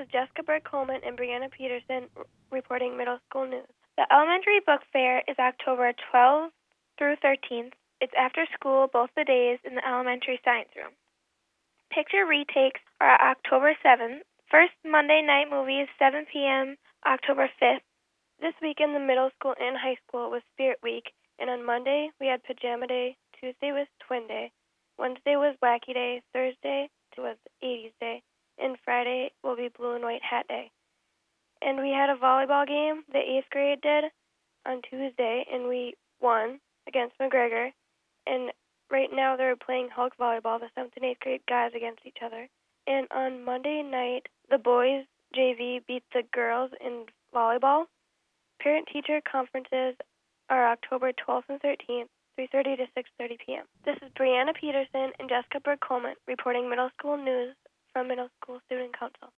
is Jessica Burke-Coleman and Brianna Peterson reporting middle school news. The elementary book fair is October 12th through 13th. It's after school both the days in the elementary science room. Picture retakes are October 7th. First Monday night movie is 7 p.m. October 5th. This weekend, the middle school and high school was Spirit Week, and on Monday we had Pajama Day, Tuesday was Twin Day, Wednesday was Wacky Day, Thursday was 80s Day, and Friday will be Blue and White Hat Day. And we had a volleyball game, the 8th grade did, on Tuesday, and we won against McGregor. And right now they're playing Hulk volleyball, the 7th and 8th grade guys against each other. And on Monday night, the boys JV beat the girls in volleyball. Parent-teacher conferences are October 12th and 13th, 3:30 to 6:30 p.m. This is Brianna Peterson and Jessica Burke-Coleman reporting middle school news from Middle School Student Council.